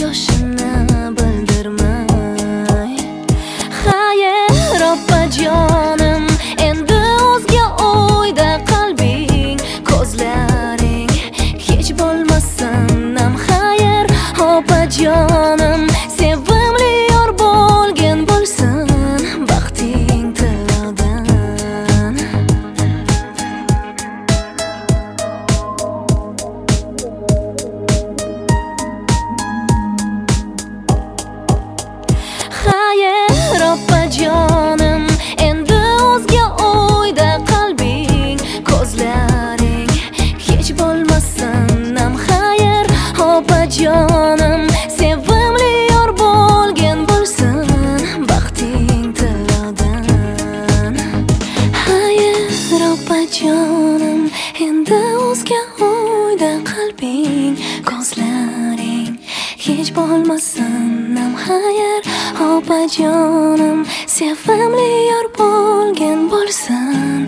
yoshini bildirmay. Xayr opajonim, endi o'zga o'yda qalbing, ko'zlaring hech bo'lmasin ham. Xayr opajonim, sevimli yor bo'lgin bo'lsin baxting tilodan. Xayr opajonim, endi o'zga o'yda qalbing, ko'zlaring hech bo'lmasin ham. Xayr opajonim, sevimli yor bo'lgin bo'lsin baxting tilodan. Xayr opajonim, endi o'zga o'yda qalbing, ko'zlaring hech bo'lmasin ham. Xayr opajonim, sevimli yor bo'lgin bo'lsin